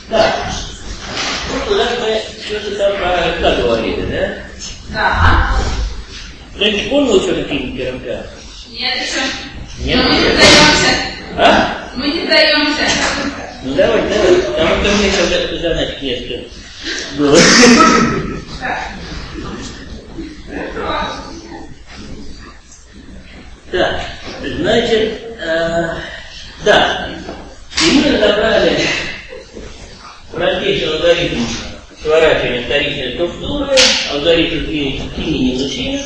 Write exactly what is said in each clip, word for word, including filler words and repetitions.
Да. Ну, туда мы что-то там про как говорили, да? Да. Ты вспомнил что какие-нибудь пирога? Нет еще. Нет? Но мы не сдаемся. А? Мы не сдаемся. Ну давай, давай. Потому что мне когда-то задать несколько было. Так, значит, э, да, и мы разобрали простейший алгоритм сворачивания вторичной структуры, алгоритм применения изучения,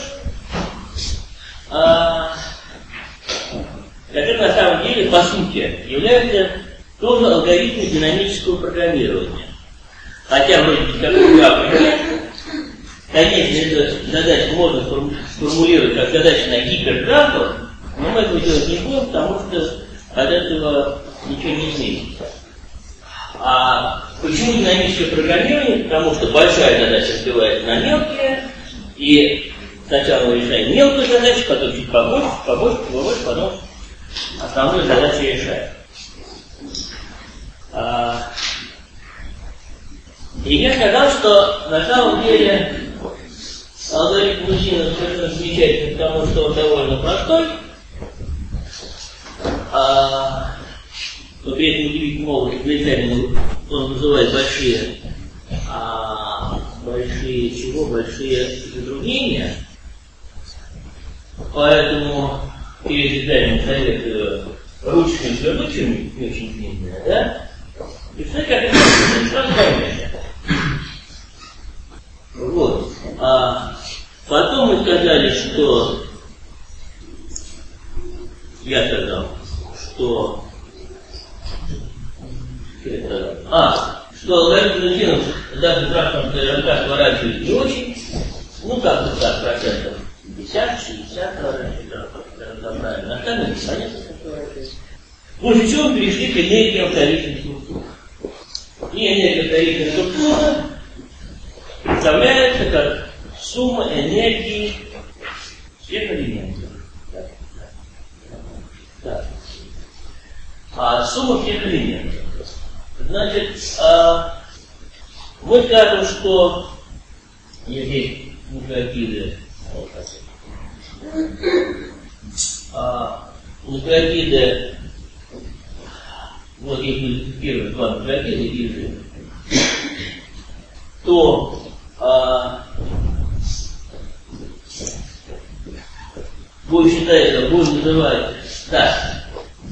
а, который на самом деле, по сути, является тоже алгоритмом динамического программирования. Хотя вроде бы такой график нет. Конечно, эту задачу можно сформулировать как задачу на гиперграфах, но мы этого делать не будем, потому что от этого ничего не изменится. А почему динамическое программирование? Потому что большая задача разбивается на мелкие, и сначала мы решаем мелкую задачу, потом чуть побольше, побольше, побольше, потом основную задачу решаем. А, и я сказал, что на самом деле алгоритм Лучина совершенно замечательный, потому что он довольно простой, а, но при этом удивительным образом для экзамена он вызывает большие, а, большие чего? Большие затруднения. Поэтому перед экзаменом советую ручками свернуть что-нибудь не очень длинное, да? И все как это сразу поймете. Вот. А потом мы сказали, что я сказал, что это, а, что алгоритм Лучина даже графом ДРК сворачивает не очень, ну как-то так, процентов пятьдесят шестьдесят сворачивает, правильно, остальное непонятно, как сворачивает. После чего мы перешли к энергии вторичной структуры. И энергия вторичной структуры представляется как сумма энергии всех элементов. Так. Так. А сумма всех элементов. Значит, а, мы скажем, что здесь нуклеотиды, а, нуклеотиды, вот если первые два нуклеотида и жир, то а, будем считать, будем называть так,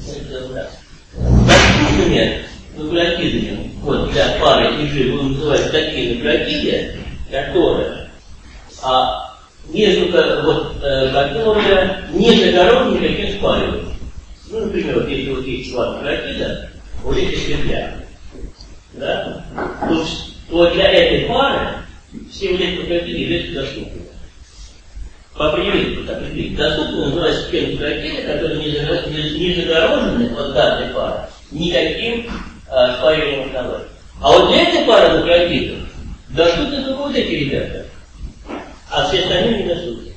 такими нуклеотидами, вот для пары и жир будем называть такие нуклеотиды, которые а, между, вот, э, которые не загородны никаким спариванием. Ну, например, вот если вот есть два нуклеотида, вот эти светля, да, то, то для этой пары все вот эти нуклеотиды являются доступными. По определению, по определению, доступными называются те нуклеотиды, которые не загорожены от данной пары никаким а, спариванием основанием. А вот для этой пары нуклеотидов доступны только вот эти ребята, а все остальные недоступны.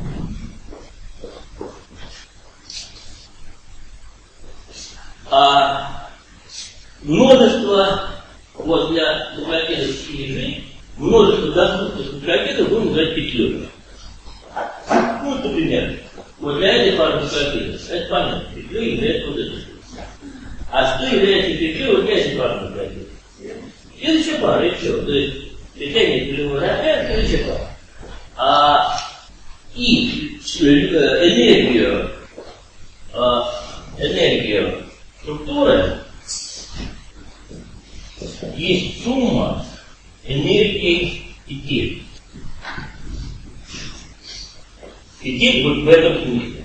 А множество, вот для нуклеотидов и жи, множество доступных нуклеотидов будем называть петлей. Ну, например, вот для этой пары нуклеотидов, это понятно, петлей является вот эта штука. А что является петлей вот для этой пары нуклеотидов? Следующая пара, и все. То есть петля имеет нулевой размер, следующая пара. А, и энергию, энергию структуры есть сумма энергии петель. Петель вот в этом смысле.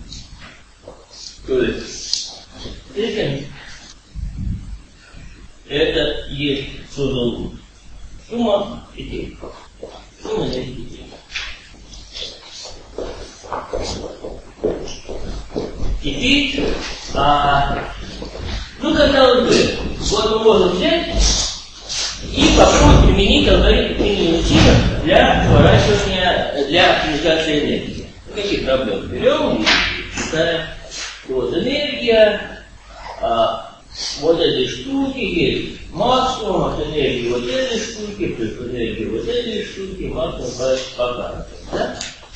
То есть это, это есть тоже сумма петель. Сумма энергии петель. Теперь, а, ну, казалось бы, вот мы можем взять и попробовать применить алгоритм применения Лучина для сворачивания, для оптимизации энергии. Каких проблем? Берем и считаем. Вот энергия, а, вот этой штуки есть максимум от энергии вот этой штуки плюс энергии вот этой штуки максимум по карте. Да?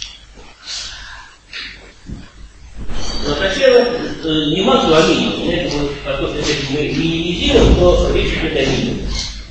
Но сначала не максимум, а минимум. Это будет, поскольку если мы минимизируем, то речь идет о минимуме.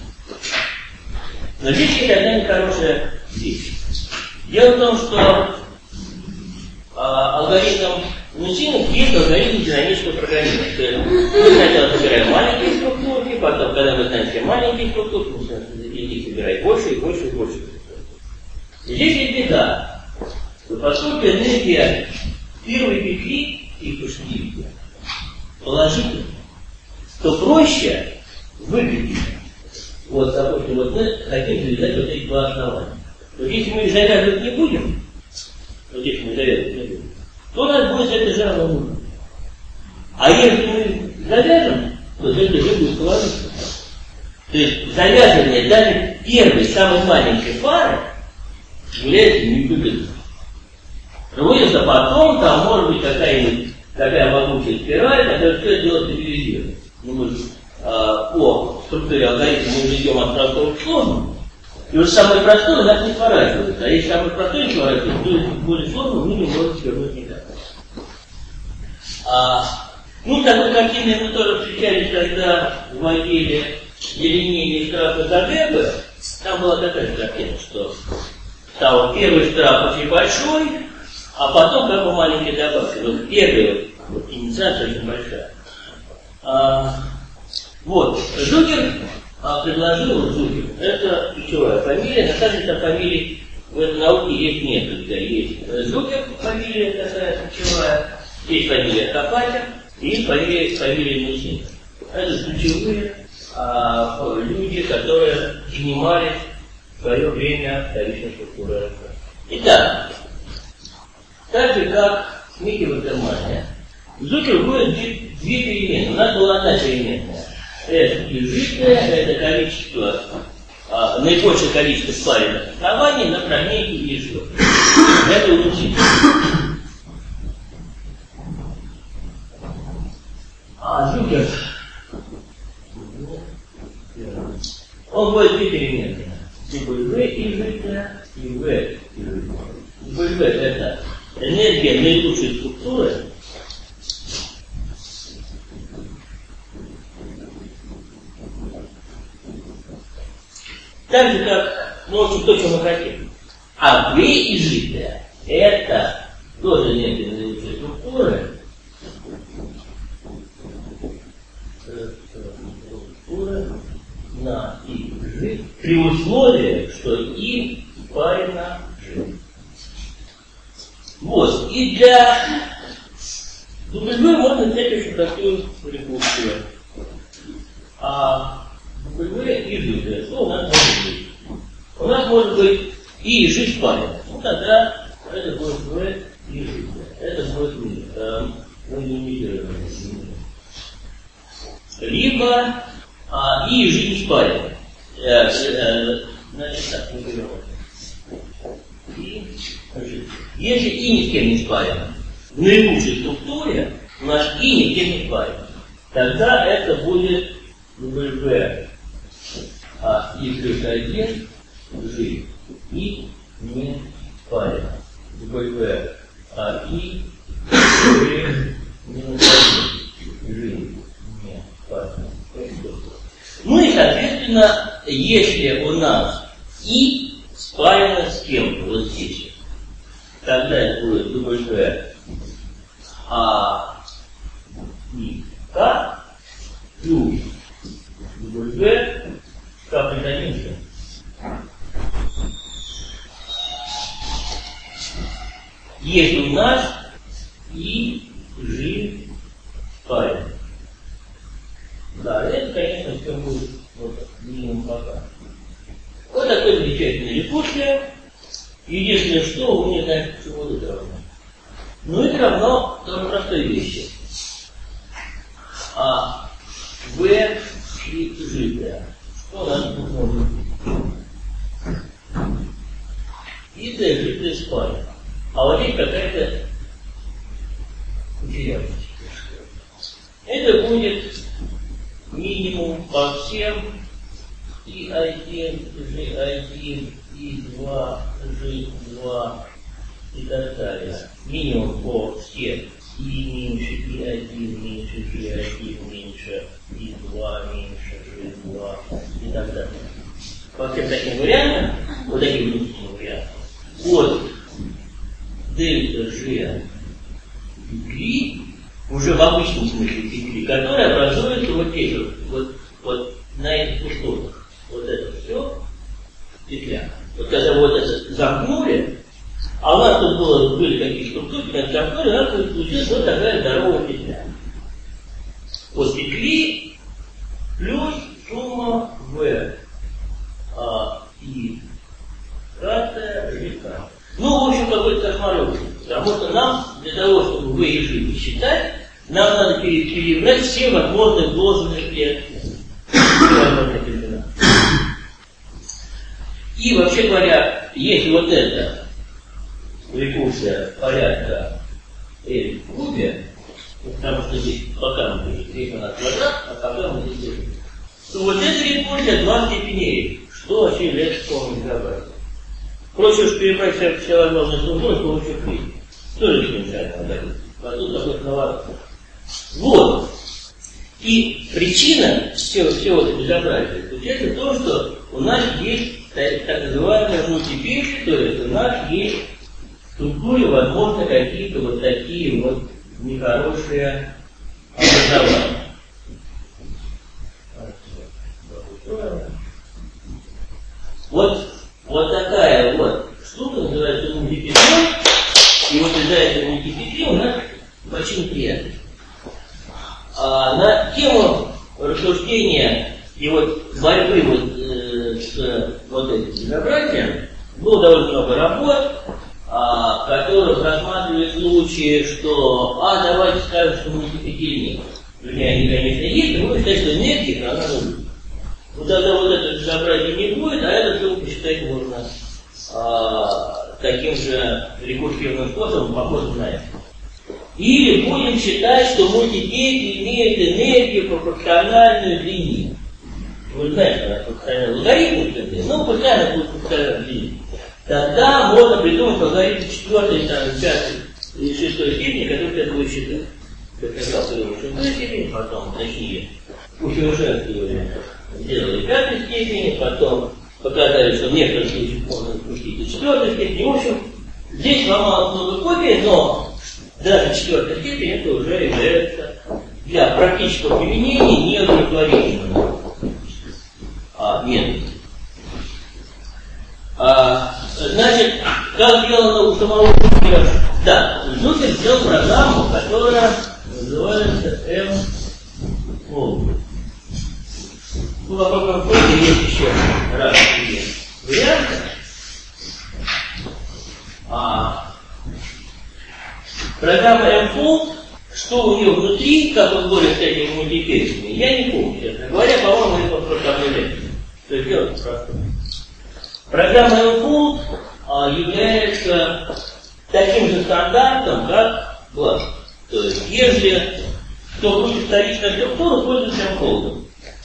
Но здесь есть одна нехорошая вещь. Дело в том, что а, алгоритм Нусинов есть алгоритм динамического программирования. То есть мы сначала собираем маленькие структурки, потом, когда мы знаем все маленькие структурки, мы идти собирать больше и больше и больше. Здесь есть беда, что поскольку энергия первой петли и пошли положительная, то проще выглядит. Вот, допустим, вот мы хотим завязать вот эти два основания. Вот если мы их завязывать не будем, вот здесь мы завязывать не будем, то у нас будет это же равно нулю. А если мы завяжем, то это же будет положительно. То есть завязывание даже первой, самой маленькой пары является невыгодным. Проводится потом, там может быть какая-нибудь такая могучая спираль, которая все дело стабилизирует. Ну, мы же а, по структуре алгоритма мы идем от простого к сложному. И вот самое простое у нас не сворачивается. А если самое простое не сворачивается, то более сложного мы не можем свернуть никак. А, ну, такой картиной мы тоже встречались, когда вводили деление из штрафа за ГЭБ. Там была такая картина, что там вот первый штраф очень большой, а потом как бы маленькие добавки. Вот первая вот, инициация очень большая. А, вот, Зукер а, предложил, Зукер, это ключевая фамилия, на самом деле там фамилий в этой науке есть несколько. Есть Зукер, фамилия такая ключевая, есть фамилия Копатя, и есть фамилия, фамилия Нусинов. Это ключевые а, люди, которые занимались в свое время вторичной структурой РФ. Итак, так же как Микки Ватермане, Зукер вводит две, две переменные. У нас была одна переменная. Это жидкое, это количество, а, наибольшее количество спаренных оснований на фрагменте и жир. Это уничтожение. А Зукер, он вводит две переменные. Типа В и жидкое, и В и жидкое. В это энергия наилучшей структуры, так же, как, ну, в общем, то, что мы хотим. А В и жидкое – это тоже энергия наилучшей структуры, структура на И Ж, при условии, что И спарено Ж. Вот, и для W можно взять очень простую рекурсию. А W и Ж, что у нас может быть? У нас может быть И и Ж спарено. Ну тогда это будет В и Ж. Это будет минимизированное. Либо а, И и Ж не спарено. Э, э, значит так, не берем. И, значит, если И ни с кем не спарено, в наилучшей структуре наш И ни с кем не спарено, тогда это будет W а И плюс один Ж И не спарено. W а И Ж минус один Ж не спарено. Ну и соответственно, если у нас И спарено с кем-то вот здесь, тогда это будет W А И К плюс W К плюс один Ж. Если у нас И Ж спарено. Да, это, конечно, все будет вот минимум пока. Вот такое замечательное рекурсия. Единственное, что вы не знаете, почему это равно. Ну, это равно тоже простой вещи. А В и Ж. Что у нас тут может быть? И Д жидкое спарено. А вот здесь какая-то интересность. Это будет И один, G один, И два, G два и так далее. Минимум по всем. И меньше, И один, меньше, G один, меньше, И два, меньше, G два и так далее. По всем таким вариантам, вот таким внутренним вариантам, от дельта G петли, уже в обычном смысле петли, которые образуются вот здесь, вот, вот, вот на этих пустотах. Вот это все петля. Вот когда вот это замкнули, а у нас тут было, были какие структуры, когда замкнули, у нас получилась вот такая здоровая петля. Вот петли плюс сумма V а, и карта река. Ну, в общем, какой-то космолог. Потому что нам, для того, чтобы V и G посчитать, нам надо перебрать все возможные должные клетки. И, вообще говоря, если вот эта рекурсия порядка L в кубе, потому что здесь пока мы перейдем на квадрат, а пока мы здесь делаем, то вот эта рекурсия два степеней, что вообще является полным габаритом. Проще уж перебрать все, все возможные структуры с помощью клей. Тоже не случайно говорит. А тут какой-то наворот. Вот. И причина всего, всего этого безобразия заключается в том, что у нас есть так, так называемые мультипиши, то есть у нас есть в структуре, возможно, какие-то вот такие вот нехорошие образования. Вот, вот такая вот штука называется мультипетля, и вот из-за этой мультипетли у нас очень приятно. А на тему рассуждения и вот борьбы вот, э, с вот этим безобразием было довольно много работ, а, которые рассматривали случаи, что а давайте скажем, что мультипетель нет. Вернее, они, конечно, есть, но мы считаем, что энергия она будет. Вот тогда вот это безобразие не будет, а это все посчитать можно а, таким же рекурсивным способом, похожим на это. Или будем считать, что мультипетли имеют энергию пропорциональную длине. Вы знаете, она пропорциональный логарифм, но пускай она будет пропорциональной длине. Тогда можно придумать логарифм четвертой, там, пятой и шестой степени, который сейчас будет считать. Как я сказал, в шестой степени, потом, точнее, усовершенствовали, сделали пятой степени, потом показали, что в некоторых случаях можно спустить до четвертой степени. В общем, здесь вам много копий, но даже четвертая степень это уже является для практического применения неудовлетворительным а, методом. А, значит, как сделано у самого Зукера? Да, Зукер сделал программу, которая называется M-Fold. Ну, а пока в коде есть еще раз варианты. А, программа M-Fold, что у нее внутри, как он борется с этими мультипетлями, я не помню, честно говоря, по-моему, это просто объявляется. То есть делать просто. Программа M-Fold а, является таким же стандартом, как глаз. То есть, если кто будет вторичная структура, пользуется M-Fold.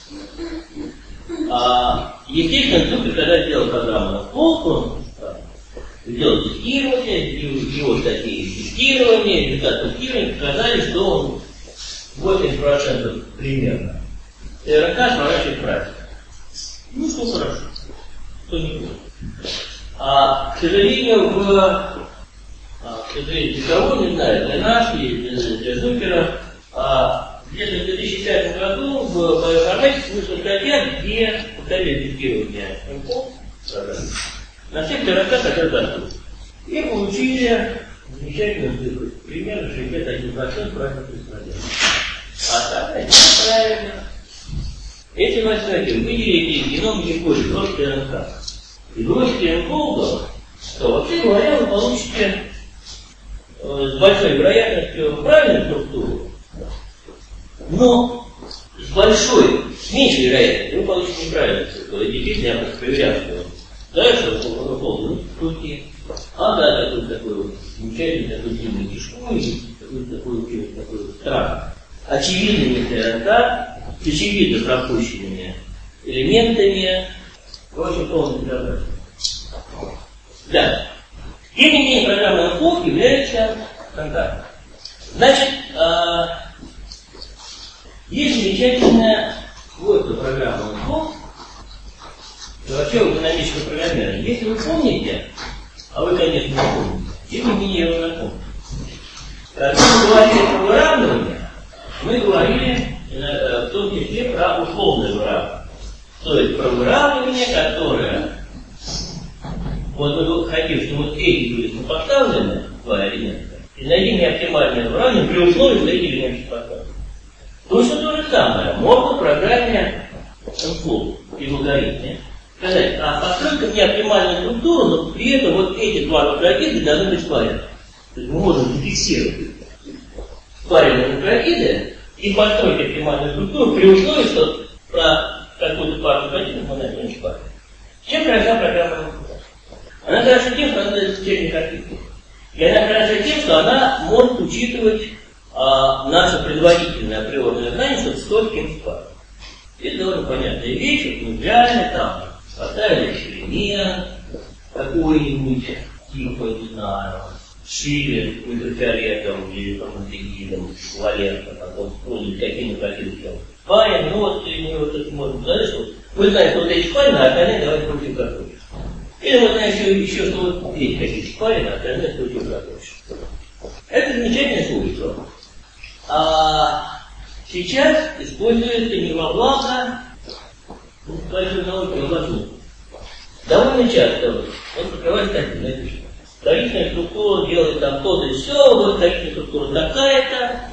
А, естественно, Зукер, когда сделал программу M-Fold, он сделал тестирование, его такие тестирования, результаты тестирования показали, что он восемьдесят процентов примерно РК сворачивает правильно. Ну, что хорошо, что не будет. А, к сожалению, в, а, к сожалению, для кого, не знаю, для нас и для, для Зукера, а, где-то в две тысячи пятом году в биоинформатике вышла статья, где повторили тестирование МКО на всех РК, которые доступны. И получили замечательную цифру. Примерно шестьдесят один процент правильно происходило. А так, это неправильно. Если вы, кстати, выделите геном геколи, просто РНК, и бросите МКО, то, вообще говоря, вы получите э, с большой вероятностью правильную структуру, но с большой, с меньшей вероятностью вы получите неправильную структуру. И действительно, я просто проверял, что дальше он полный крути. А да, такой такой вот замечательный, такой длинный кишку, и такой такой такой вот страх. Очевидными ТРК, очевидно пропущенными элементами. В общем, полное безобразие. Да. Тем не менее, программа эн эф о является контактом. Значит, э, есть замечательное свойство программы эн эф о, вообще у динамического программирования. Если вы помните, а вы, конечно, не помните, тем не менее, я вам напомню. Когда мы говорили про выравнивание, мы говорили э, в том числе про условное выравнивание. То есть про выравнивание, которое вот мы хотим, чтобы вот эти были сопоставлены, два элемента, и найти неоптимальное выравнивание при условии, что эти элементы сопоставлены. Точно то же самое можно в программе эн эф о и в алгоритме сказать, а постройка неоптимальную структуру, но при этом вот эти два нуклеотида должны быть спарены. То есть мы можем зафиксировать спаренные нуклеотиды и построить оптимальную структуру при условии, что про какую-то пару нуклеотидов мы начнем не спарить. Чем хороша программа эн эф о? Она хороша тем, что она дает степень картинки. И она хороша тем, что она может учитывать а, наше предварительное априорное знание, что кто с кем спарит. Это довольно понятная вещь, мы взяли там, поставили эксперимент какой-нибудь, типа, не знаю, шили ультрафиолетом или формальдегидом, валентом, потом использовали какие-нибудь какие-то спарим, ну вот, и вот это можно сказать, что вы знаете, вот эти спарины, а остальные давайте против картошки. Или вот знаете еще, еще что вот здесь какие-то спарины, а остальные против картошки. Это замечательное свойство. А сейчас используется не во благо, ну, большой науки, а во зло. Довольно часто он покрывает статью, напишет. Вторичная структура делает там то-то и все, вот вторичная структура такая-то.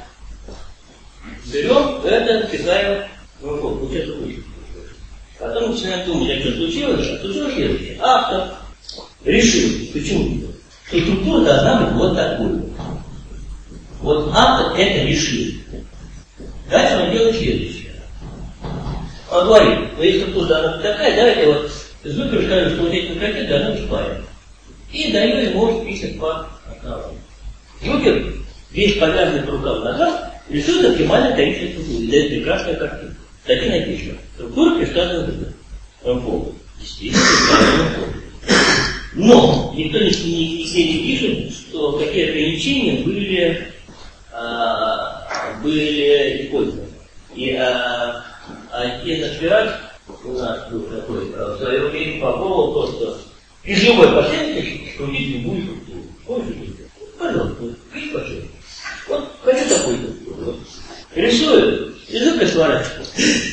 Берем это, впихаем в эн эф о, получается лучше. Потом начинаем думать, а что случилось, а случилось следующее. Автор решил, почему? Что структура должна быть вот такой. Вот автор это решил. Дальше он делает следующее. Он говорит, ну если структура должна быть такая, давайте вот Зукер скажет, что вот эти нуклеотиды должны быть спарены. И даю ему список по основанию. Зукер, весь повязанный по рукам ногам, рисует оптимальное количество структур и дает прекрасную картину. Так и написано. Структура предсказана в эн эф о. Действительно, предсказана в эн эф о. Но никто нигде не, не пишет, что какие ограничения были, а, были использованы. И а, отец Ашвираж у нас был такой, в свое время попробовал то, что из любой последовательности крутить любую структуру. Помните? Пожалуйста, видите, пожалуйста. Вот хочу такую структуру. Вот. Рисую, язык и сворачиваю.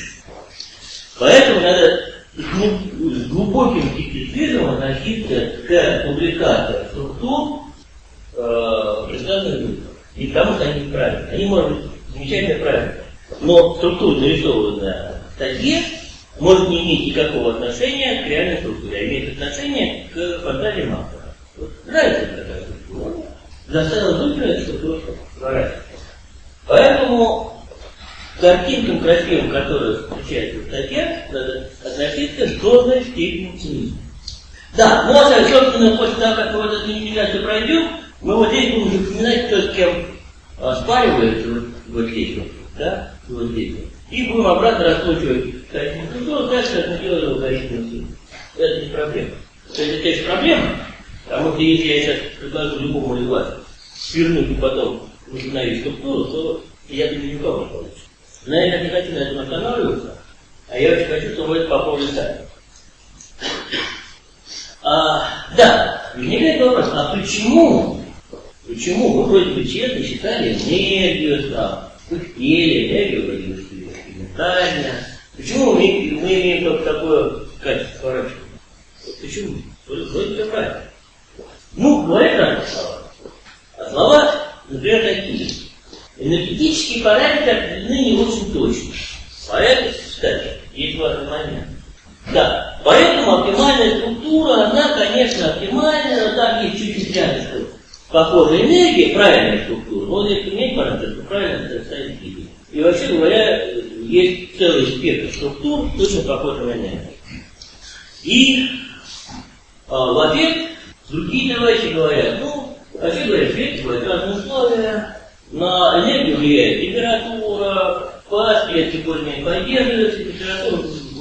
Поэтому надо с глубоким критицизмом относиться к публикациям структур, э, предсказанных языков. Не потому что они неправильные. Они, может быть, замечательно правильные. Но структура, нарисованная в статье, может не иметь никакого отношения к реальной структуре, а имеет отношение к фантазиям автора. Вот, нравится такая структура. Заставила Зукера эту структуру сворачивать. Поэтому к картинкам красивым, которые встречаются в статьях, надо относиться с должной степенью цинизма. Да, ну а собственно, после того, как мы вот эту инициацию пройдем, мы вот здесь будем запоминать, кто с кем а, спаривается, вот, вот здесь вот, да, вот здесь вот. И будем обратно раскручивать картинку. Ну, дальше это делали алгоритмы. Это не проблема. То есть это, конечно, проблема, потому что если я сейчас предложу любому из вас свернуть и потом установить структуру, то я думаю, никого не получится. Но я не хочу на этом останавливаться, а я очень хочу, чтобы вы это попробовали сами. А, да, возникает вопрос, а почему, почему мы вроде бы честно считали энергию, там, пыхтели, энергию вроде бы экспериментально, почему мы, мы имеем только такое качество сворачивания? Почему? Вроде все правильно. Ну, говорят разные слова. А слова, например, такие. Энергетические параметры определены не очень точно. Поэтому, кстати, есть важный момент. Да, поэтому оптимальная структура, она, конечно, оптимальная, но там есть чуть-чуть рядышком похожая энергия, правильная структура, но если иметь параметры, то правильно это ставить видно. И вообще говоря, есть целый спектр структур, точно похожих на энергию. И а, в ответ другие товарищи говорят, ну, вообще говорят, что бывают разные условия. На энергию влияет температура, класс клетки более-менее поддерживается, температура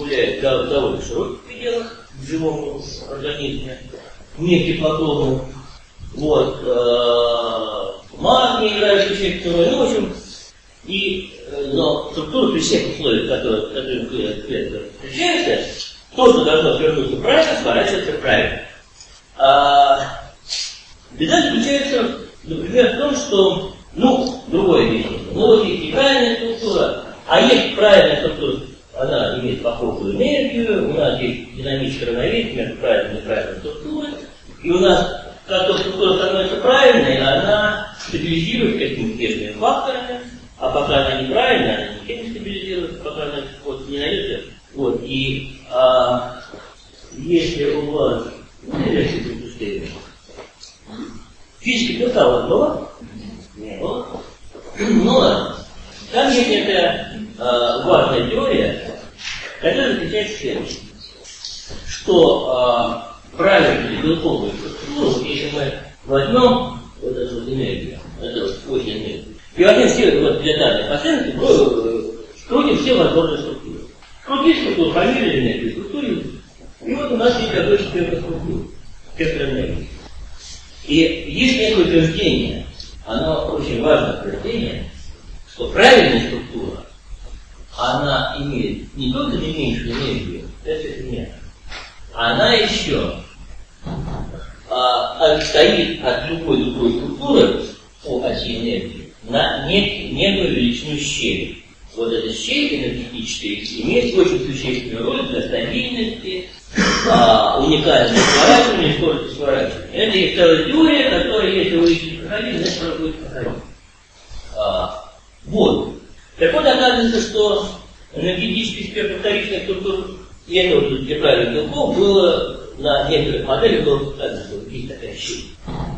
гуляет в довольно широких пределах в живом организме, не теплоторном. Вот, э, магний играет существенную роль, ну, в общем, и, э, но структура при всех условиях, которые, которые клетка встречается, то, что должно свернуться правильно, сворачивается правильно. А, беда заключается, например, в том, что, ну, другое дело, ну, вот есть неправильная структура, а есть правильная структура, она имеет похожую энергию, у нас есть динамическое равновесие между правильной и неправильной структурой, и у нас, как только структура становится правильной, она стабилизирует какими-то внешними факторами, а пока она неправильная, она никем не стабилизируется, пока она вот, не найдется. Вот, и а, если у вас, ну, я чуть быстрее, физика белка у вас была? Не было. Ну ладно. Там есть эта а, важная теория, которая заключается в следующем, что а, правильную белковую структуру, если мы возьмем вот эту вот энергию, эту вот очень энергию, и возьмем все вот для данной последовательности, крутим все возможные структуры. Крутить структуру фамилии энергии, структуру, и вот у нас есть такой спектр структур, спектр энергии. И есть некое утверждение, оно очень важное утверждение, что правильная структура, она имеет не только наименьшую энергию, это нет, она еще а, отстоит от любой другой структуры по оси энергии на нек- некую величину щели. Вот эта щель энергетическая имеет очень существенную роль для стабильности, а, уникальности сворачивания, скорости сворачивания. Это есть целая теория, которая, если вы ищете проходить, значит, она будет проходить. А, вот. Так вот, оказывается, что энергетический спектр вторичных структур и этого же для правильных белков было на некоторых моделях было показано, что есть такая щель.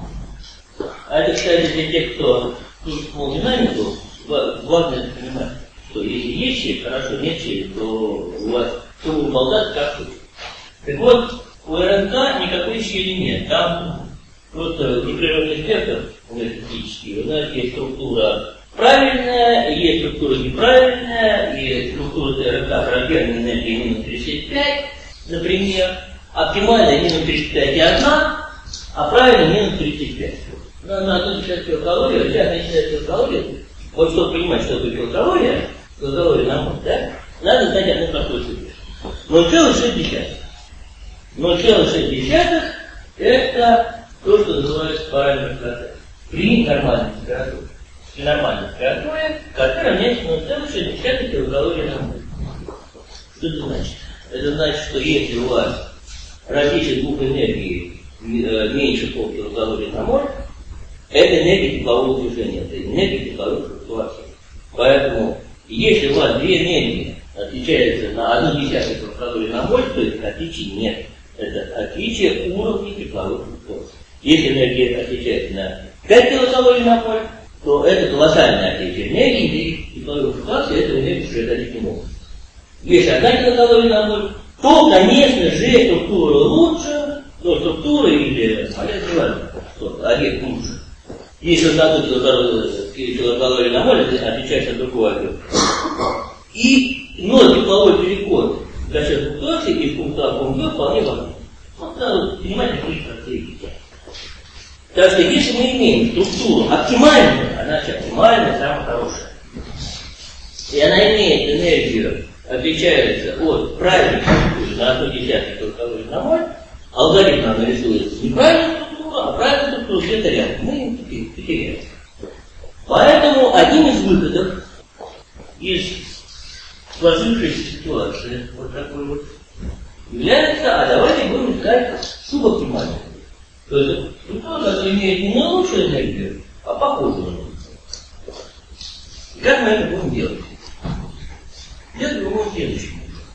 А это, кстати, для тех, кто слушает динамику, важно это понимать, что если есть щель, хорошо, нет щели, то у вас все будет болтаться как хочет. Так вот, у РНК никакой щели нет. Там просто непрерывный спектр энергетический. У нас есть структура правильная, есть структура неправильная, и структура РНК характерная энергии минус тридцать пять, например. Оптимальная минус тридцать пять и одна, а правильная минус тридцать пять. На, на одну десятую калорию, сейчас начинается калория. Вот чтобы понимать, что такое килокалория, килокалория на мозг, да? Надо знать одну простую цифру. ноль целых шесть десятых. ноль целых шесть десятых это то, что называется параметр КТ. При нормальной температуре. При нормальной температуре КТ равняется ноль целых шесть десятых килокалории на мозг. Что это значит? Это значит, что если у вас различие двух энергий меньше полкилокалорий на моль, это энергия теплового движения, это энергия тепловых флуктуаций. Поэтому, если у вас две энергии отличаются на одну десятую килокалорий на моль, то этих отличий нет. Это отличие уровней тепловых флуктуаций. Если энергия отличается на пять килокалорий на моль, то это колоссальное отличие энергии, и тепловых флуктуаций это энергия уже дать не могут. Если одна килокалория на моль, то, конечно же, структура лучше, но структура или, а я не важно, что объект лучше. Если вот одну килокалорию на моль, это отличается от другого объекта. И ноль тепловой переход за счет флуктуации из пункта А в пункт Б вполне важно. Вот надо понимать, какие характеристики. Так что если мы имеем структуру оптимальную, она оптимальная, самая хорошая, и она имеет энергию, отличается от правильной структуры на одну десятую килокалорий на моль, алгоритм нам нарисует неправильную структуру, а правильную структуру где-то рядом. Мы потеряем. Поэтому одним из выходов из сложившейся ситуации вот такой вот является, а давайте будем искать субоптимальную. То есть структура, которая имеет не наилучшую энергию, а похожую на нее. И как мы это будем делать? Делать другого следующего.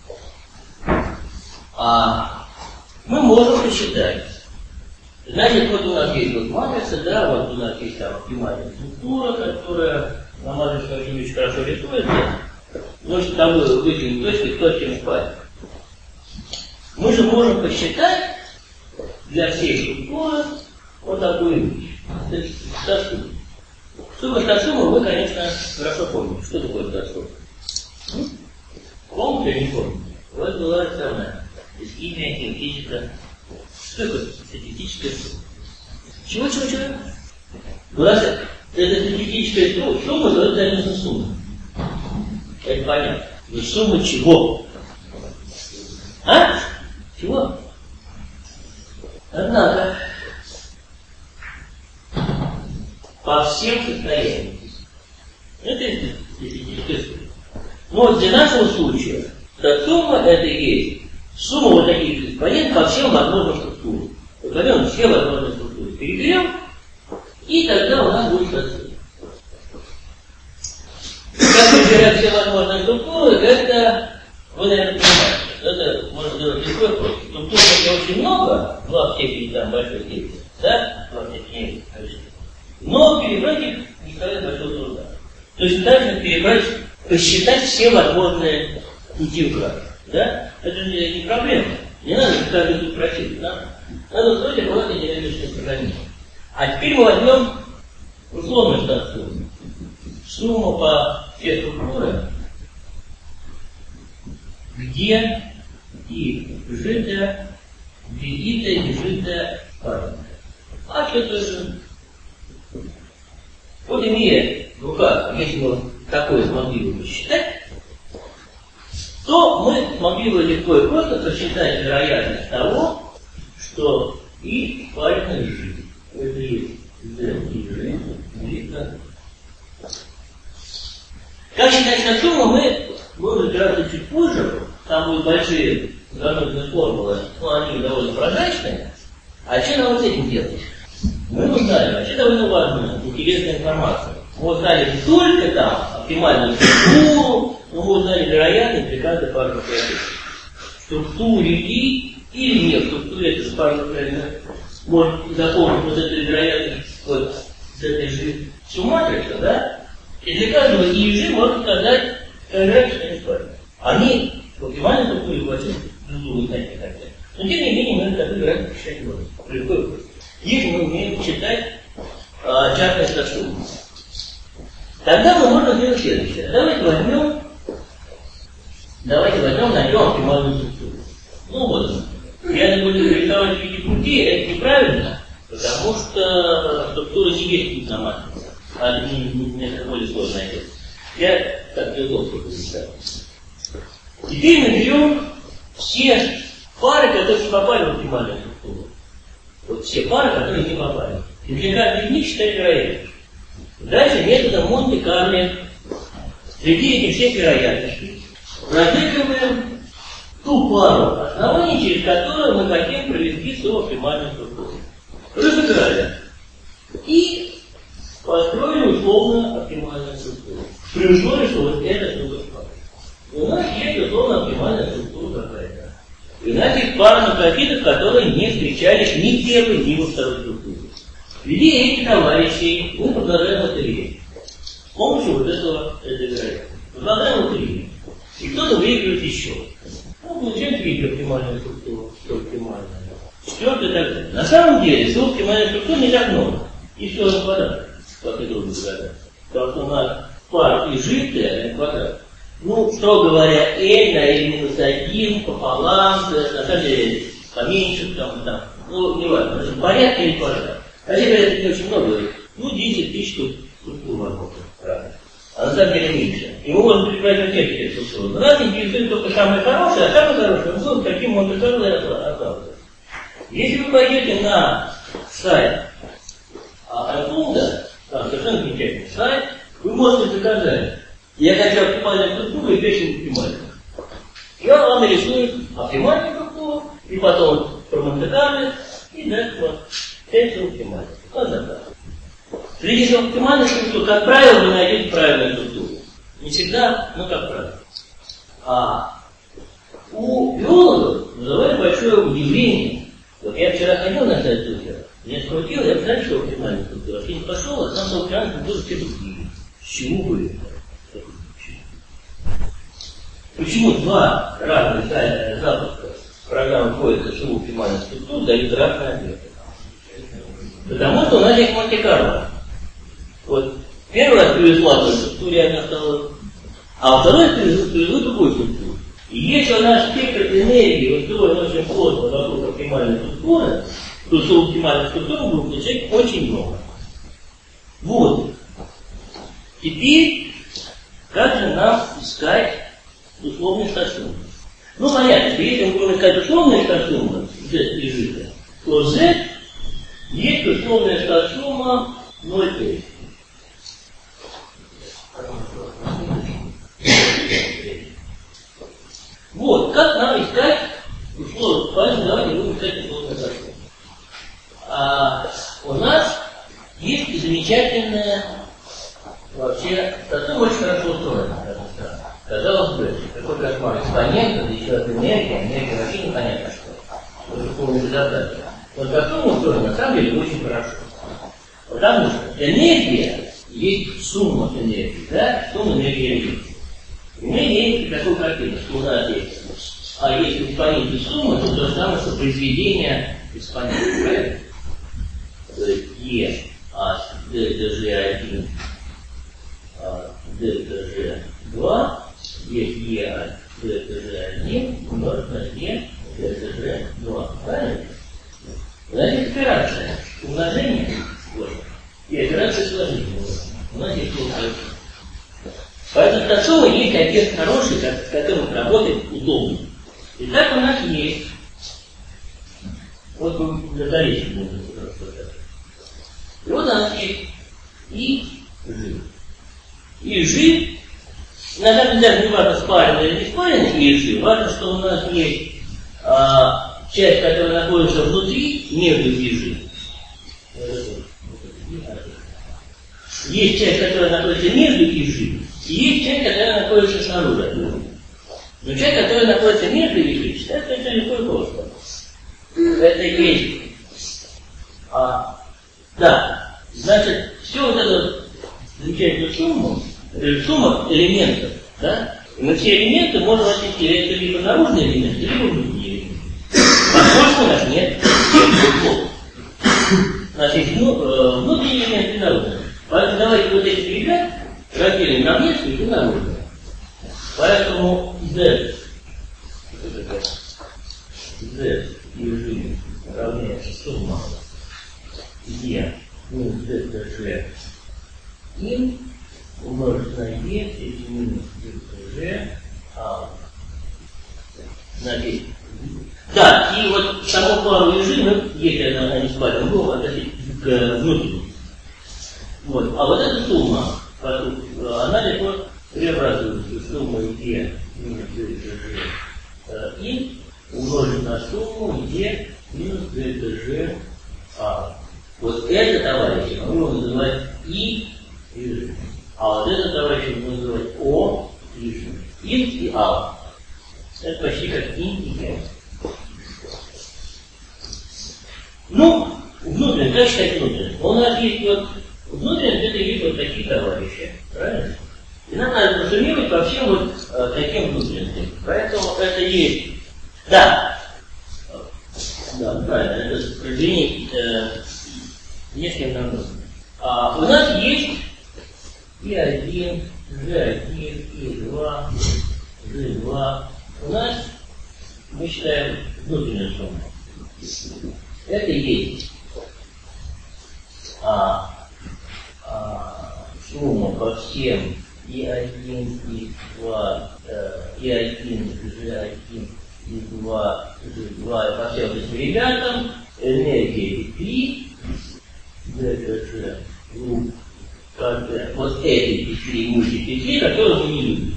А мы можем посчитать. Значит, вот у нас есть вот матрица, да, вот у нас есть там оптимальная структура, которая на матрице очень хорошо рисуется. Значит, там выкинем точки, точки спать. Мы же можем посчитать для всей структуры вот такую вещь. Статсумму. Что такое статсумма, вы, конечно, хорошо помните. Что такое статсумма? Помните или не помните? Вот была самая химия, физика. Что такое статистическая сумма? Чего, чего, чего? Была это статистическая сумма, сумма дает конечно сумма. Это понятно. Но сумма чего? А? Чего? Однако, по всем состояниям. Это статистическая сумма. Но вот для нашего случая, то сумма это и есть сумма вот таких экспонентов по всем возможным структурам. Вот возьмем все возможные структуры, переберем, и тогда у нас будет расчет. Как выбирать все возможные структуры, это, вы, наверное, понимаете, это можно сделать легко и просто. Структур очень много, два в степени там большой степени, да, два в степени большой. Но перебрать их не составляет большого труда. То есть даже перебрать, посчитать все возможные пути вкратце. Да? Это же не проблема. Не надо каждый тут просить. Да? Надо устроить аккуратный динамический механизм. А теперь мы возьмем условную структуру. Сумма по все структуры, где и жито, где ита и жито парное. А что тоже? Вот имея в руках, если мы такое смогли бы посчитать, то мы смогли бы легко и просто посчитать вероятность того, что и парное жито. Это есть Z и G, жито. Как считать на сумму, мы будем разбираться чуть позже. Там будут большие занудные формулы, но они довольно прозрачные. А что нам вот с этим делать? Мы узнали, вообще довольно важная, интересная информация. Мы узнали не только там оптимальную структуру, но мы узнали вероятность при каждой парной проекции. В структуре И или нет, в структуре это парная проекция. Может запомнить вот эту вероятность вот с этой же сумматрицы, да? И для каждого И и Ж можно сказать, как вероятность не парная. Они в оптимальной структуре вообще безумно знать не хотят. Но тем не менее мы такую вероятность считать не можем. Легко и просто. Если мы умеем читать а, частные структуры. Тогда мы можем сделать следующее. Давайте возьмем, давайте возьмем, найдем оптимальную структуру. Ну вот, я не буду рисовать в виде пути, это неправильно, потому что структура не есть на матрице, а не, не, не, это более сложно найдет. Я так делал, что рисовал. Теперь мы берем все пары, которые не попали в оптимальную структуру. Вот все пары, которые не попали. И для каждой из них считать вероятность. Дальше методом Монте-Карло среди этих всех вероятностей разыгрываем ту пару оснований, через которую мы хотим провести свою оптимальную структуру. Разыграли. И построили условно оптимальную структуру. При условии, что вот это что совпадает. У нас есть условно оптимальная структура какая-то. И у нас есть пара нуклеотидов, которые не встречались ни в первой, ни во второй структуре. Ввели этих товарищей, мы продолжаем лотерею. С помощью вот этого, этой вероятности. Продолжаем лотерею. И кто-то выигрывает еще. Ну, получаем третью оптимальную структуру, что оптимальная. Четвертую и так далее. На самом деле, всего оптимальной структуры не так много. И все в квадрат, как и трудно догадаться. Потому что у нас пар и жидкая, а квадрат. Ну, строго говоря, L на L минус один пополам, на самом деле поменьше, там, там. Ну, не важно, это порядок или квадрат. Хотя это не очень много, ну, десять тысяч структур возможно. А на самом деле меньше. И мы можем прибрать на несколько структур. Но нас интересует только самое хорошее, а самое хорошее, мы будем каким Монте-Карло оказывается. Если вы пойдете на сайт Альфунда, там совершенно замечательный сайт, вы можете заказать. Я хочу оптимальную структуру и печень оптимальную. Я вам нарисую оптимальную структуру, и потом про Монте-Карло, и дальше вот печень оптимальную. Ладно, среди всех оптимальных структур, как правило, вы найдете правильную структуру. Не всегда, но как правило. А у биологов вызывает большое удивление. Вот я вчера ходил на сайт Тутера, меня скрутило, я представляю, что оптимальная структура. Если не пошел, а там был оптимальная структура все другие. С чего бы это? Почему два разных запуска программы поиска всего оптимальной структуры дают разные ответы? Потому что у нас есть Монте-Карло. Вот первый раз привезла одну структуру, она стала, а второй раз привезла другую структуру. И если у нас спектр энергии устроен очень плотно вокруг оптимальной структуры, то субоптимальной структуры будем получать очень много. Вот. Теперь, как же нам искать условный статус? Ну, понятно, что если мы будем искать условные статумы Z и G, то Z есть условная статума ноль пять. Вот, как нам искать условия? Поэтому давайте будем искать условия статумы. А у нас есть замечательная вообще статума, очень хорошо устроена. Казалось бы, какой кошмар экспонент, это еще от энергии, энергия вообще непонятно что. Это полное безобразие. Но статума устроена на самом деле очень хорошо. Потому что энергия есть сумма энергии, да, сумма энергии есть. Энергия есть такой картины, что у нас есть. А если экспонент и сумма, то то же самое, что произведение экспонента, правильно? То есть Е от дельта один, дельта два, есть Е от дельта один умножить на Е дельта два. Правильно? Значит, операция умножения вот, и операция сложения. У нас есть вот. Поэтому статума есть объект хороший, с которым работать удобно. И так у нас есть. Вот мы для дальнейшего будем рассказать. И вот у нас есть И Ж. И Ж, на самом деле даже не важно спарено или не спарено И Ж, важно, что у нас есть а, часть, которая находится внутри, между И Ж. Есть часть, которая находится между И Ж, и есть часть, которая находится снаружи. Но часть, которая находится между И Ж, считается это легко и просто. Это есть. А, да, значит, все вот это замечательную сумму, сумма элементов, да, и мы все элементы можем отнести, это либо наружные элементы, либо внутренние элементы. Поскольку у нас нет слов. У нас есть внутренние элементы и наружные. Поэтому давайте вот эти ребят разделим на внешние и наружные. Поэтому Z, Z и G равняется сумма Е минус дельта G ин умножить на Е и минус дельта G а на десять. Да, и вот саму пару И G мы, если она не спадет, мы будем относить к внутренней. Вот. А вот эта сумма, она легко преобразуется. Сумма Е минус дельта G ин умножить на сумму Е минус дельта G а. Вот это, товарищи, мы будем называть И и Ж. А вот это, товарищи, мы будем называть О и Ж. Ин и А. Это почти как Ин и Я. Ну, внутренность, как считать внутренность? У нас есть вот внутренность, это есть вот такие товарищи. Правильно? И нам надо просуммировать по всем вот э, таким внутренностям. Поэтому это есть. Да. Да, правильно, это произведение э, внешним нам нужно. А у нас есть И один, Ж один, И два, Ж два. У нас мы считаем внутреннюю сумму. Это есть а, а, сумма по всем И один, И два, э, И один, Ж один, И два, Ж два, и по всем этим ребятам энергия пи, дельта G, ну, вот этой петли, мультипетли, которую мы не любим,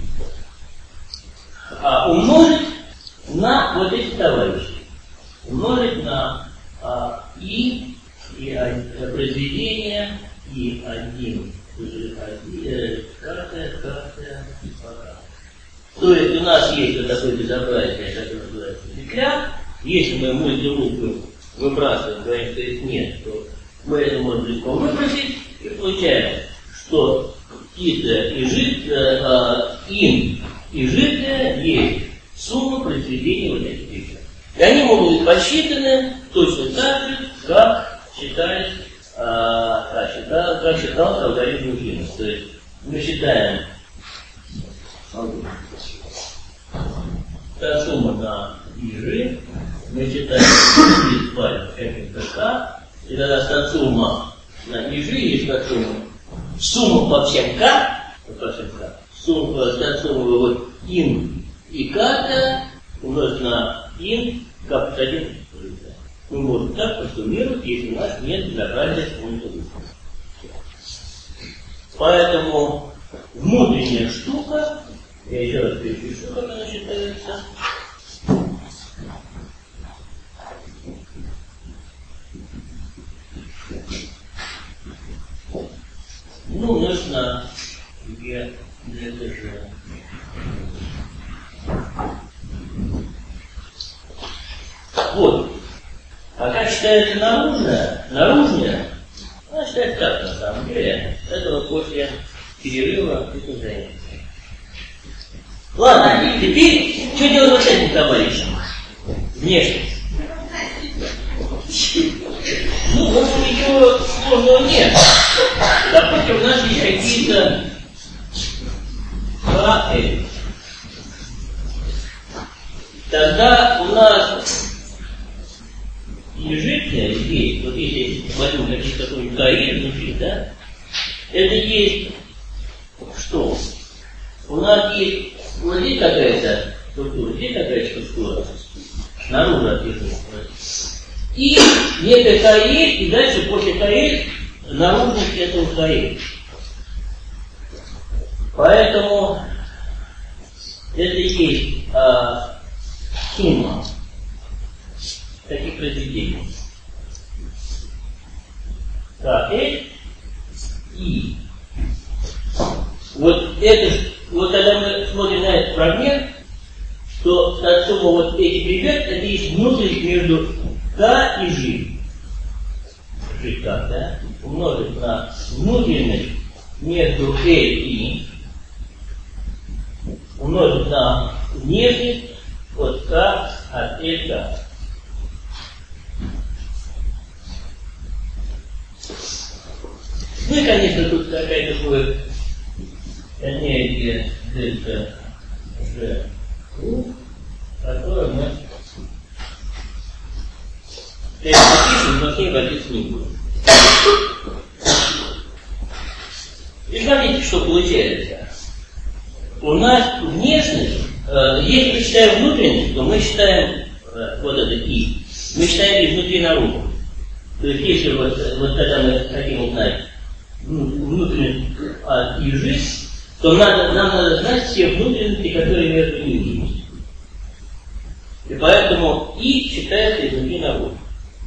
а умножить на вот эти товарищи. Умножить на а, И, и а, произведение, И один, Ж один, карта, карта, пока. То есть у нас есть вот такое безобразие, которое называется петля. Если мы мультирубку выбрасываем, говорим, что их нет, то мы это можем легко выбросить и получаем, что кислое и жидкое, э, ин и жидкое есть сумма произведения вот этих вещей. И они могут быть посчитаны точно так же, как считались, э, как, считал, как считался алгоритм Ньютона. То есть мы считаем стацума на ижи, мы считаем из пальцев ка, и тогда стацума на ижи и стацума. Сумма по всем к, по всем к, сумма стацума вот ин и ката умножить на ин, к плюс один. Мы можем так посуммировать, если у нас нет интегральной функции. Поэтому внутренняя штука, я еще раз перепишу, как она считается. Ну, умножить на Г, это же. Вот. А как считается наружная? Наружная? Она считается так, на самом деле. Это вот после перерыва и занятия. Ладно, теперь что делать вот с этим товарищем? Внешность. Ну, в общем, ничего сложного нет. Допустим, у нас есть какие-то КЛ. Тогда у нас лежит здесь, вот если возьмем какой-нибудь КЛ внутри, да, это есть что? У нас есть вот здесь какая-то структура, здесь какая-то структура, снаружи описана. И некая КЛ, и дальше после КЛ наружность этого КЛ. Поэтому это и есть а, сумма таких произведений. КЛ и вот это, вот когда мы смотрим на этот фрагмент, то сумма вот этих ребят, это есть внутренность между К и Ж. Ж К, да? Умножить на внутренность между Л и умножить на внешность от К от Л К. Ну и, конечно, тут какая-то будет энергия дельта Ж, которую мы напишем, но с ней водиться не будем. И смотрите, что получается. У нас внешность, э, если мы считаем внутренность, то мы считаем э, вот это И. Мы считаем изнутри наружу. То есть, если вот, вот когда мы хотим узнать внутренность от И Ж, то надо, нам надо знать все внутренности, которые между ними есть. И поэтому И считается изнутри наружу.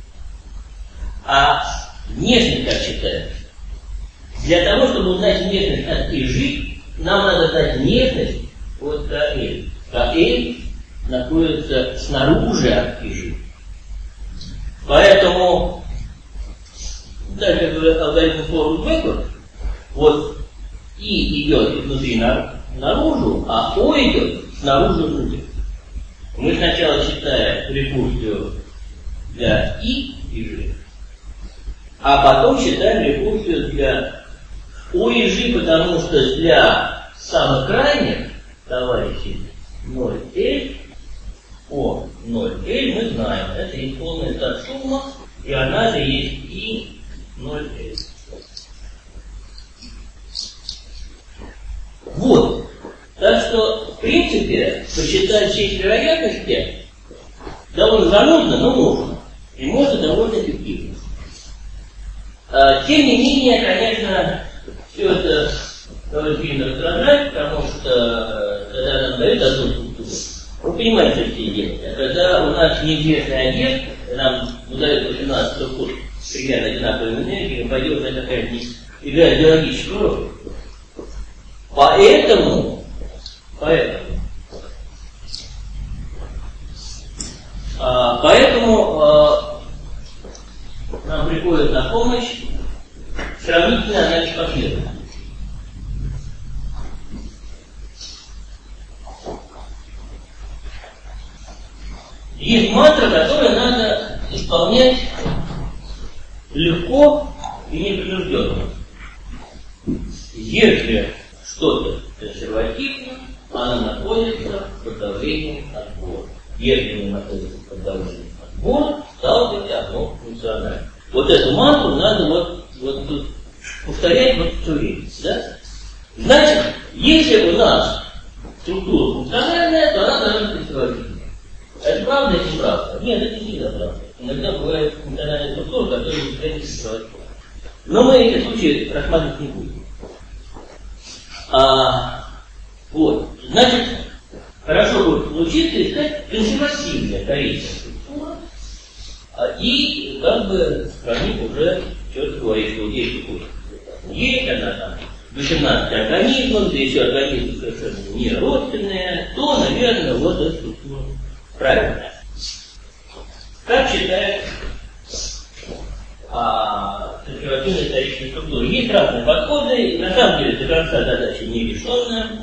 А внешность как считается? Для того, чтобы узнать внешность от И Ж, нам надо знать внешность от КЛ. КЛ находится снаружи от И Ж. Поэтому, так как алгоритм forward-backward, вот И идет изнутри наружу, а О идет снаружи внутрь. Мы сначала считаем рекурсию для И и Ж, а потом считаем рекурсию для О и Ж, потому что для самых крайних товарищей ноль Л, О ноль Л мы знаем, это есть полная сумма, и она же есть И ноль Л. Вот. Так что, в принципе, посчитать честь вероятности довольно занудно, но можно. И можно довольно эффективно. А, тем не менее, конечно, все это довольно сильно раздражает, потому что, когда нам дают одну структуру, вы понимаете, что здесь делать. А когда у нас неизвестный объект, нам дают восемнадцать структур примерно одинаковой энергии, мы пойдем на какая-то играть биологическую роль. Поэтому, поэтому, а, поэтому а, нам приходит на помощь сравнительный анализ последовательности. Есть мантра, которую надо исполнять легко и непринужденно. Если что-то консервативно, она находится под давлением отбора. функционально. Вот эту мантру надо вот, вот тут повторять вот все время. Да? Значит, если у нас структура функциональная, то она должна быть противоречивой. Это правда или неправда? Нет, это не всегда правда. Иногда бывает функциональная структура, которая не противоречива. Но мы эти случаи рассматривать не будем. А, вот. Значит, хорошо будет получиться искать консервативная корейская структура, и как бы сохранить уже четко говорить, что есть такой есть, она там восемнадцать организмов, да еще организмы совершенно не родственные, то, наверное, вот эта структура правильная. Как считает а, консервативная историческая структура? Есть разные подходы, и на самом деле до конца задача не решенная.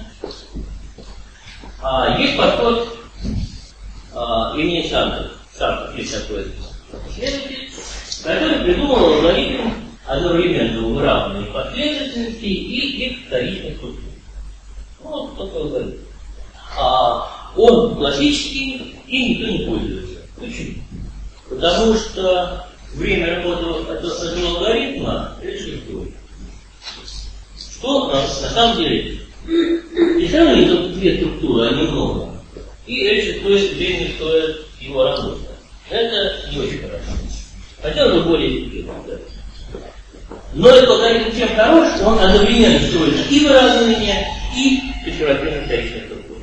А, есть подход а, имени Сантов. Сантов есть такой исследователь, который придумал алгоритм одновременного выравнивания последовательностей и их вторичных структур. Вот такой алгоритм. А он классический и никто не пользуется. Почему? Потому что время работы этого алгоритма решит. Что на, на самом деле? И сравнивать только две структуры, а не много. И это стоит денег, стоит его работа. Это не очень хорошо. Хотя уже более эффективно. Да. Но этот алгоритм тем хорош, что он одновременно строит и выравнивание, и консервативную вторичную структуру.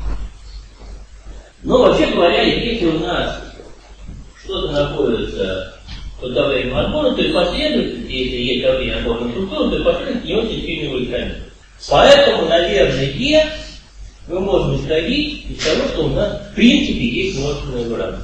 Но вообще говоря, если у нас что-то находится под давлением отбора, то и последовательность, если есть давление отборной структуры, то и последовательность не очень сильно вылетает. Поэтому, наверное, мы можем исходить из того, что у нас в принципе есть множественное выравнивание.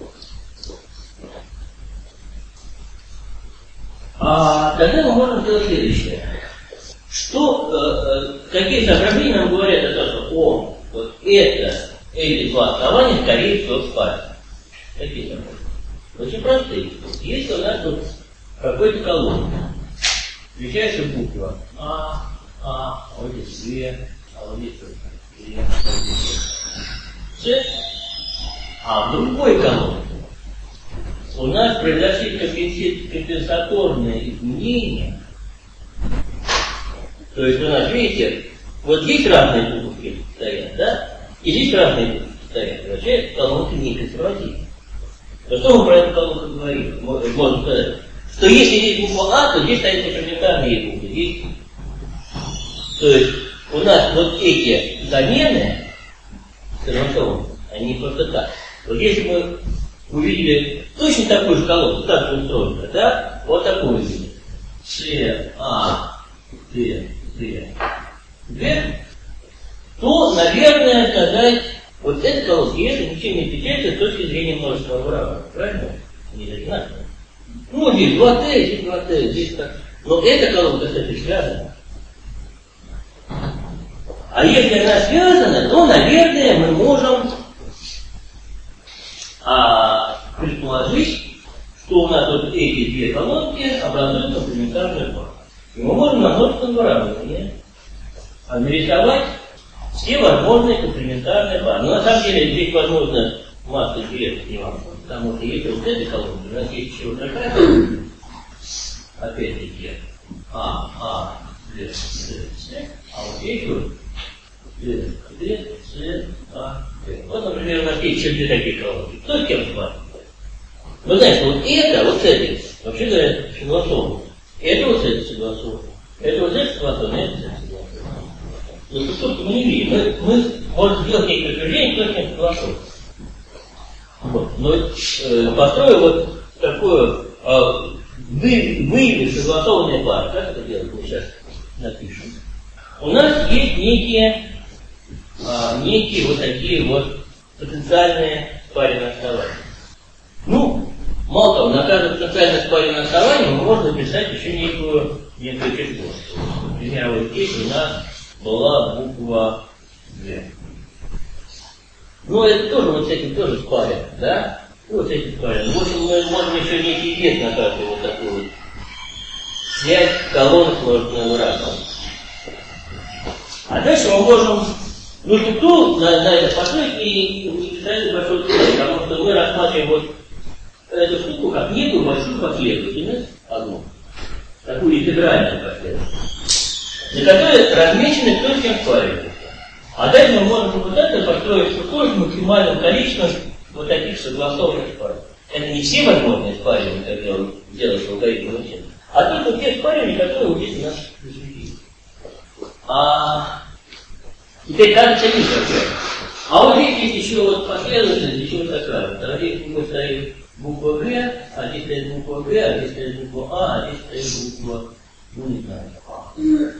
А тогда мы можем сделать следующее. Что, э, какие соображения нам говорят о том, что о, вот это, эти два основания скорее всего спать. Какие соображения? Очень простые. Если у нас тут какой-то колонн, встречается буква А, А, а вот здесь две, а вот здесь две, а вот здесь С, а в другой колонне у нас произошли компенсаторные изменения. То есть у нас, видите, вот здесь разные буковки стоят, да? И здесь разные буковки стоят. Вообще колонка не консервативная. То что мы про эту колонку говорим? Можно сказать, что если здесь буква А, то здесь стоят комплементарные буквы. Здесь... То есть у нас вот эти замены согласованы, они просто так. Вот если мы увидели точно такую же колонку, так же устроено, да? Вот такую видим. С, А, Д, Д, Д, то, наверное, сказать, вот эта колонка, если ничем не отличается с точки зрения множественного выравнивания. Правильно? Не одинаково. Ну, здесь два Т, здесь два Т, здесь так. Но эта колонка с этой связана. А если она связана, то, наверное, мы можем а, предположить, что у нас вот эти две колонки образуют комплементарную пару. И мы можем на множественном выравнивании нарисовать все возможные комплементарные пары. Но на самом деле здесь возможно масса интересных нюансов, потому что если вот эта колонка, у нас есть еще вот такая колонка, опять-таки, А, А, Д, Д, С, а вот здесь вот Д, Д, С, А, Д. Вот, например, у нас есть еще две такие колонки. Кто с кем спать? Вы знаете, вот это, вот с этим, вообще говоря, согласовано. Это вот с этим согласовано. Это вот с этим согласовано, это с этим согласовано. Но структуру мы не видим. Мы, мы можем сделать некоторые утверждения, кто с кем согласовано. Вот. Но э, построю вот такую э, вы, выявив согласованные пары. Как это делать? Мы сейчас напишем. У нас есть некие а, некие вот такие вот потенциальные спаренные основания. Ну, мало того, на каждое потенциальное спаренное основание мы можем написать еще некую, некую число. Например, вот здесь у нас была буква Г. Ну, это тоже вот с этим тоже спарено, да? И вот с этим спарено. В общем, мы можем еще некий вес на каждую вот такую вот связь колонок множественного выравнивания. А дальше мы можем, ну, структуру на, на это построить и не писать большой труда, потому что мы рассматриваем вот эту штуку как некую большую последовательность, одну, такую интегральную последовательность, на которой размечены кто с кем спаривается. А дальше мы можем попытаться построить структуру с максимальным количеством вот таких согласованных спариваний. Это не все возможные спаривания, как я делал с алгоритмом учения, а только те спаривания, которые есть у нас в перспективе. А теперь как это не такое? А вот здесь есть еще вот последовательность, еще вот такая. Вот, а здесь мы стоит буква Г, а здесь стоит буква Г, а здесь стоит буква А, а здесь стоит буква, ну не знаю, А.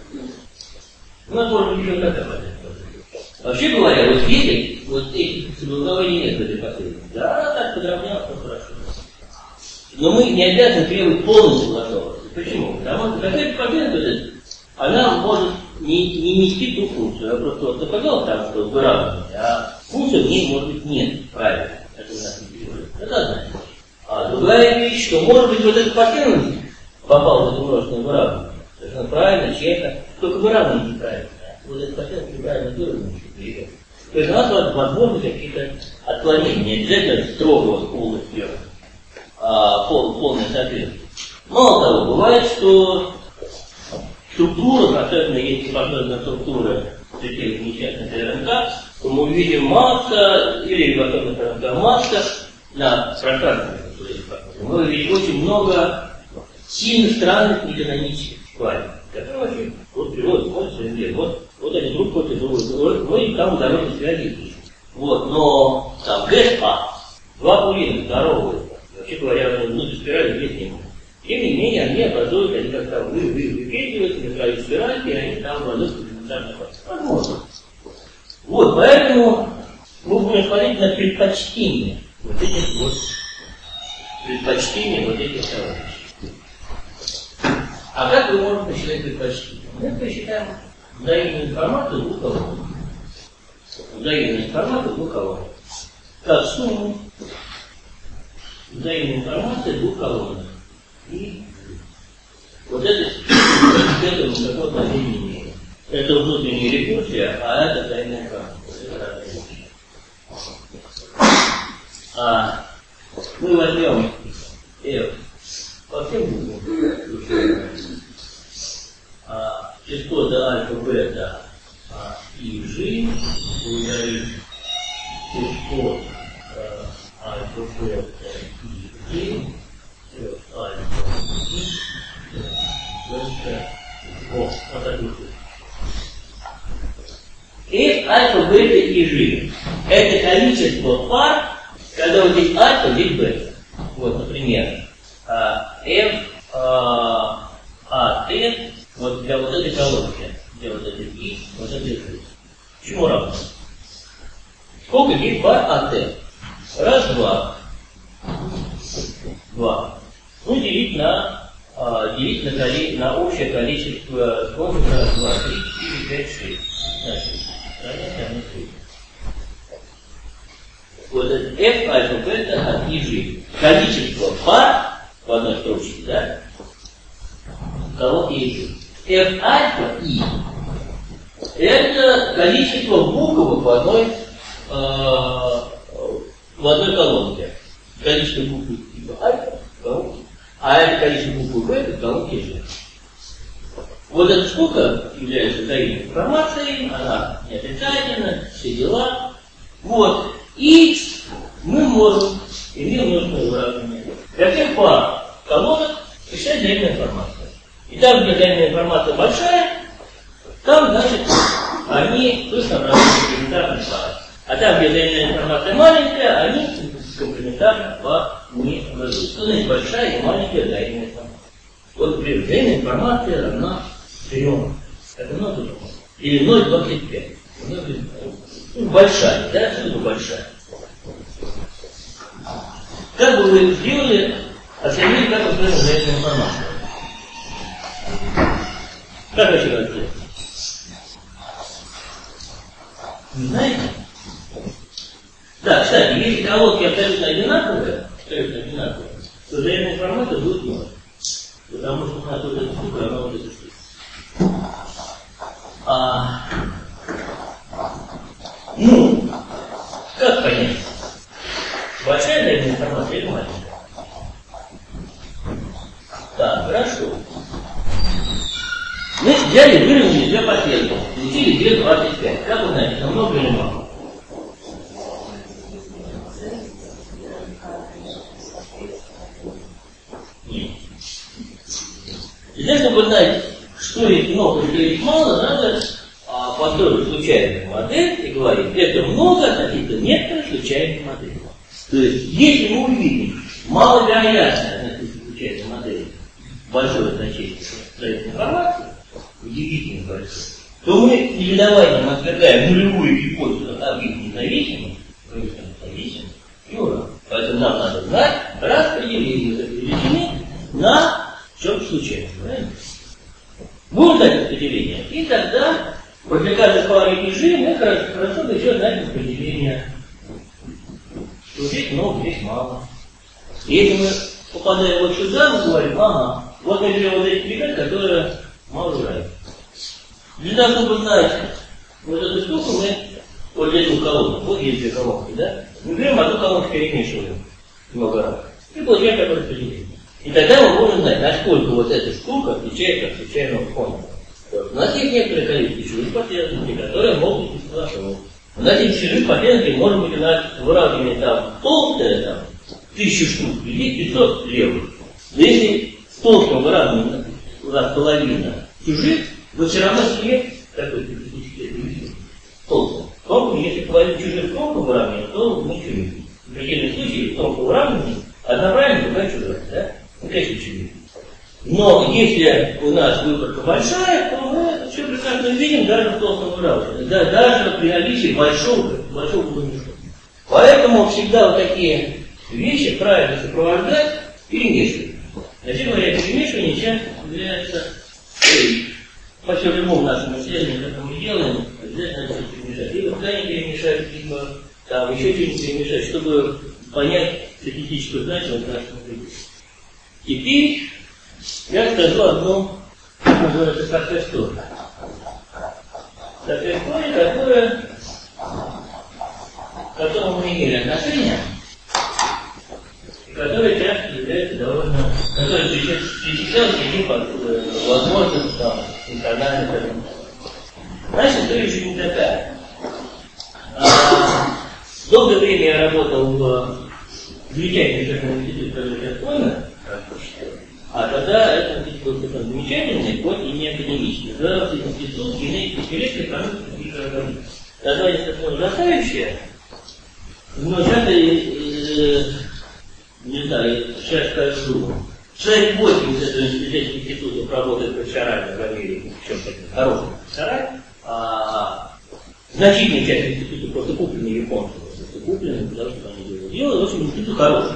У нас может быть еще такая последовательность. Вообще говоря, вот здесь вот этих согласований нет в этой последовательности. Да, она так подравнялась, то хорошо. Но мы не обязаны требовать полной согласованности. Почему? Потому что какая-то последовательность, она может не, не нести ту функцию. Я просто вот сказал там, что выравнивание, а функция в ней может быть нет. Правильно. Это у нас не переводит. Это одна вещь. А другая вещь, что может быть вот эта последовательность попала в это множественное выравнивание. Совершенно правильно, честно. Только выравнивание неправильно. Вот эта последовательность неправильно выравнивание. То есть у нас возможны какие-то отклонения, не обязательно строго полностью а, пол, полное соответствие. Мало того, бывает, что структура, особенно если посмотрим на структуры таких несчастных РНК, то мы увидим масса, или в особенных РНК масса, на пространственной структуре, мы увидим очень много сильно странных нединамических спариваний, которые вообще вот приводят, вот, вот, вот они друг против друга, ну и там удаленно связи есть. Вот, но там ГЭС-А, два пулина здоровые, вообще говоря, внутри спирали есть не могут. Тем не менее, они образуют, они как-то вы, вы, выпендриваются на краю спиральки, и они там образуют комплементарный фактор. Возможно. Вот, поэтому мы будем смотреть на предпочтение вот этих вот, предпочтение вот этих товарищей. А как мы можем посчитать предпочтение? Мы посчитаем взаимную информацию двух колонок. Взаимную информацию двух колонок. Как сумму взаимной информации двух колонок. И вот это, к этому какое отношение имеет. Это внутренняя рекурсия, а это взаимная информация. А мы возьмем F по всем буквам. А, частоты альфа, бета а, и G ударит частот а, альфа, бета и G альфа и бета. Вот, вот так вот. F, альфа, бета и G это количество пар, когда вот здесь альфа, здесь бета. Вот, например, F, А, T, вот для вот этой колонки, для вот этой И, вот этой G. Почему равно? Сколько здесь пар АТ? Раз, два. Два. Ну, делить на, а, делить на, коли, на общее количество, сколько? Раз, два, три, четыре, пять, шесть. Значит, равняется равно три. Вот это F, альфа, бета от И, G. Количество пар в одной строчке, да? Колонки И, G. F альфа И это количество буквок в одной, э, в одной колонке. Количество букв типа альфа в колонке, а это количество букв бета в колонке G. Вот эта штука является взаимной информацией, она не отрицательна, все дела. Вот. И мы можем, имеем множественное выражение, для всех пар колонок решать взаимная информация. И там, где взаимная информация большая, там, значит, они точно образуют комплементарные пары. А там, где взаимная информация маленькая, они комплементарно пар не образуют. Что значит большая и маленькая взаимная информация? Вот, например, взаимная информация равна трем. Это ноль целых двадцать пять. Или ноль целых двадцать пять. Ну, большая, да? Что это большая? Как бы вы сделали, оценили, как устроена взаимная информация? Как вообще это сделать? Не знаете? Да, кстати, если колодки абсолютно одинаковые, абсолютно одинаковые, то взаимная информация будет ноль. Потому что у нас вот эта штука, она вот эта штука. А, ну, как понять? Большая взаимная информация или маленькая? Так, хорошо. Мы взяли, выровняли две последовательности, получили две двадцать пять. Как вы знаете, это много или мало? Нет. Для того, чтобы знать, что есть много, что есть мало, надо а, построить случайную модель и говорить, это много относительно некоторых случайных моделей. То есть, если мы увидим маловероятно относительно случайной модели большое значение строительной информации, удивительно большое, то мы передаванием отвергаем нулевую гипотезу объект независимых, независимых, и ура. Поэтому нам надо знать распределение этой величины на чем-то случайно. Правильно? Будем знать распределение, и тогда после каждой пары ежи мы хорошо, хорошо начнем знать распределение. Что здесь много, здесь мало. Если мы попадаем вот сюда, мы говорим, ага, вот мы берем вот эти ребят, которые мало нравятся. Для того, чтобы знать вот эту штуку, мы вот эту колонку, вот есть две колонки, да? Мы берем одну колонку, перемешиваем много раз. И получаем такое распределение. И тогда мы можем знать, насколько вот эта штука отличается от случайного фона. У нас есть некоторое количество чужих последовательностей, которые могут быть согласованы. У нас есть чужих последовательностей, может быть, у нас выравнивание там толстое, там, тысячу штук, или пятьсот левых. Но если с толстым выравниванием у нас половина чужих, то все равно след такой специфический толстый. Тонком, если половина чужих тонкого выравнивания, то мы чужих. В определенном случае тонкого выравнивания одна правильная, другая чужая, да? Ну, конечно, чужих. Но если у нас выборка большая, то мы все прекрасно видим даже в толстом выравнивании, да, даже при наличии большого, большого угломешка. Поэтому всегда вот такие вещи правильно сопровождать перемешивать. Вообще говоря, перемешивание часто является по всему любому нашему исследованию, как мы делаем, обязательно надо перемешать. Либо ткани перемешать, либо там еще что-нибудь перемешать, чтобы понять статистическую значимость нашего видео. Теперь я скажу одну, как называется, success story. Success story, которая, к которому мы имели отношение, и которая часто является довольно, которая пересекалась таким возможным там, интональным. Наша история еще не такая. А, долгое время я работал в замечательном институте, который сейчас помню, а тогда этот институт был совершенно замечательный, хоть и не академический. Назывался институт генетики скелета промышленности и организма. Название совсем ужасающее, но часто, э, не знаю, сейчас скажу, человек восемьдесят этого института работает профессорами в Америке, причем таким хорошим профессорами, а значительная часть института просто куплены японцами, просто куплены, потому что они делают. В общем, институт хороший.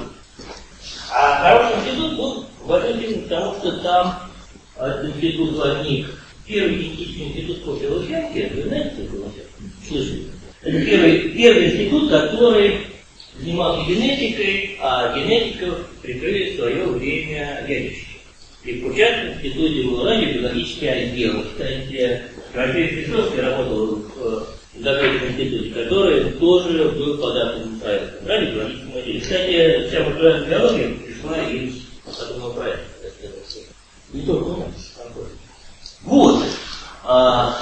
А хороший институт был возник, потому что там этот институт возник, первый генетический институт после Лохенки, вы знаете, что это слышали? Это первый, первый институт, который занимался генетикой, а генетиков прикрыли в свое время ядерщики. И в Курчатском институте был радиобиологический отдел. Кстати, Рафаэль Петровский работал в Загребском институте, который тоже был податным проектом. Радиобиологическим отделом. Кстати, вся молекулярная биология пришла из подобного проекта. Не только у нас. Вот. А,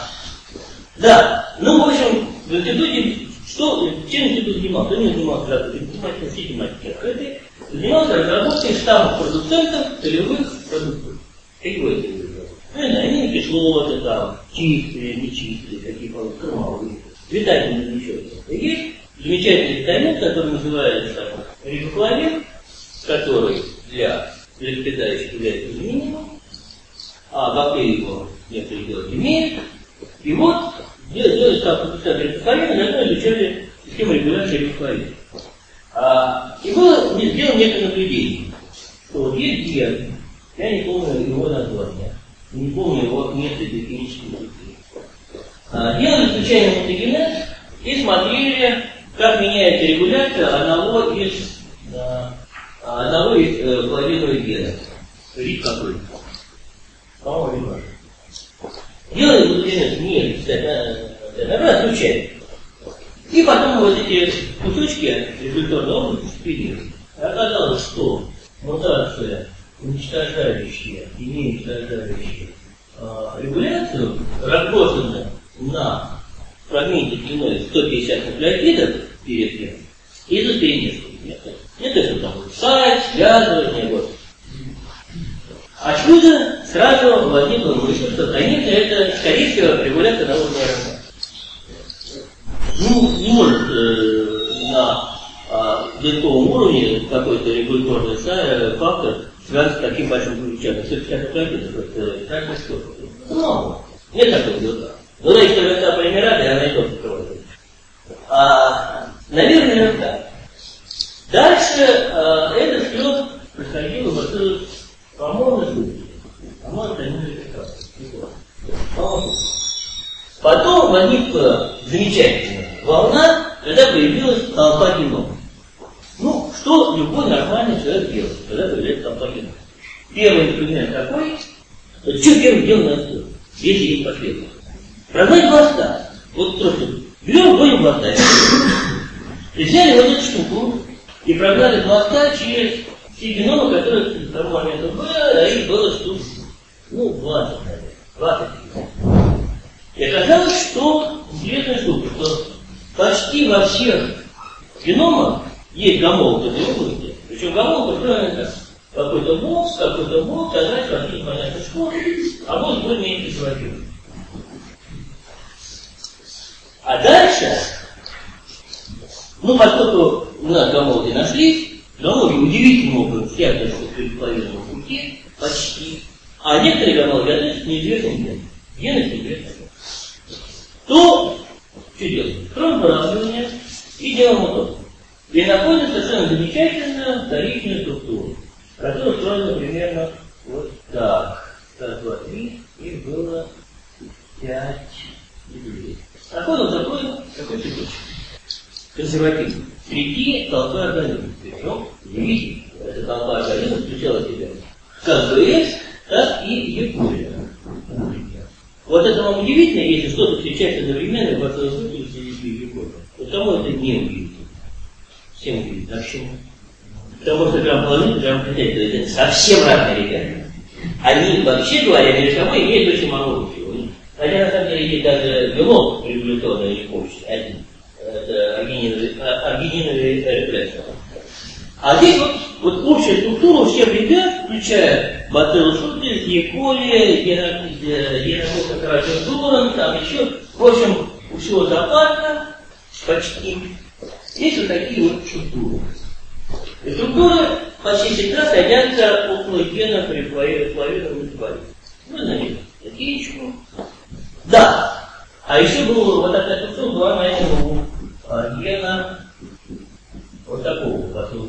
да. Ну, в общем, в институте, что, чем институт занимался? Он не занимался разработкой систематики открытой, занимался разработкой штаммов продуцентов целевых продуктов. Какие это были? Аминокислоты, там, чистые, нечистые, какие получат, кормовые, питательные вещества. Есть замечательный витамин, который называется рибофлавин, который для млекопитающих является заменимым, а бактерии его некоторые делать умеют. И вот делали как продуцент рибофлавина, заодно изучали систему регуляции рибофлавина. А, и было сделано некое наблюдение, что вот есть ген, я не помню его название, не помню его место для химической структуры. А, делали случайный мутагенез и смотрели, как меняется регуляция одного из а, одного из э, половиновых генов. Вид какой? По-моему, не важно. Делали мутагенез не обязательно, случайно. И потом вот эти кусочки рефлекторной области спилили. Оказалось, что мутация уничтожающие и не уничтожающие э, регуляцию, разбросаны на фрагменте длиной сто пятьдесят нуклеотидов перед ним, и за нескольких методов. Это что там будет сайт, связывание, вот. Отсюда сразу возникла мысль, что, конечно, это, скорее всего, регуляция на уровне РНК. Ну, не может э, на а, белковом уровне какой-то регуляторный фактор связан с таким большим ключом. сто пятьдесят нуклеотидов, это каждый сто. Ну, нет такого белка. Ну, да, если РНК полимераза, она и тоже проводит. А, наверное, РНК. Дальше э, это все происходило в по-моему, случае. По-моему, это не прекрасно. Потом возникла замечательная волна, когда появилась толпа геномов. Ну, что любой нормальный человек делает, когда появляется толпа геномов? Первый инструмент какой? Что первым делом надо сделать, если есть последовательность? Прогнать глаза. Вот просто берем, вводим глаза. И взяли вот эту штуку и прогнали глаза через все геномы, которые к тому моменту были, а их было штук, ну, двадцать, наверное, двадцать. И оказалось, что интересная штука, что почти во всех геномах есть гомолог в этой области, причем гомолог устроен как какой-то бокс, какой-то бокс, а дальше вообще непонятно что, а бокс более-менее изолирован. А дальше, ну, поскольку у нас гомологи нашлись, гомологи удивительным образом все относятся к предположенному пути, почти, а некоторые гомологи относятся к неизвестным генам. Гены неизвестны. То, что делать? Строим выравнивание и делаем вот это. И находим совершенно замечательную вторичную структуру, которая устроена примерно вот так. Раз, два, три, их было пять и девять. Находим такой, такой цветочек. Консервативный. Среди толпы организмов. Причем, видите, эта толпа организмов включала в себя как БС, так и Якурия. Вот это вам удивительно, если что-то встречается одновременно, в этом случае среди Якурия. Вот кому это не удивительно? Всем удивительно. А почему? Потому что грамм-половина, грамм-половина, это совсем разные ребята. Они, вообще говоря, между собой имеют очень мало общего. Хотя на самом деле есть даже белок регуляторный или общий, один. Это аргининовый рефлекс. А здесь вот, вот общая структура всех ребят, включая бациллус субтилис, Е. коли, генококка каротидурум, там еще, в общем, у всего зоопарка почти есть вот такие вот структуры. И структуры почти всегда садятся около генов рефлуорированного метаболизма. Ну, знаете, такие еще. Да. А еще была вот такая структура, была на этом а, гена вот такого вот.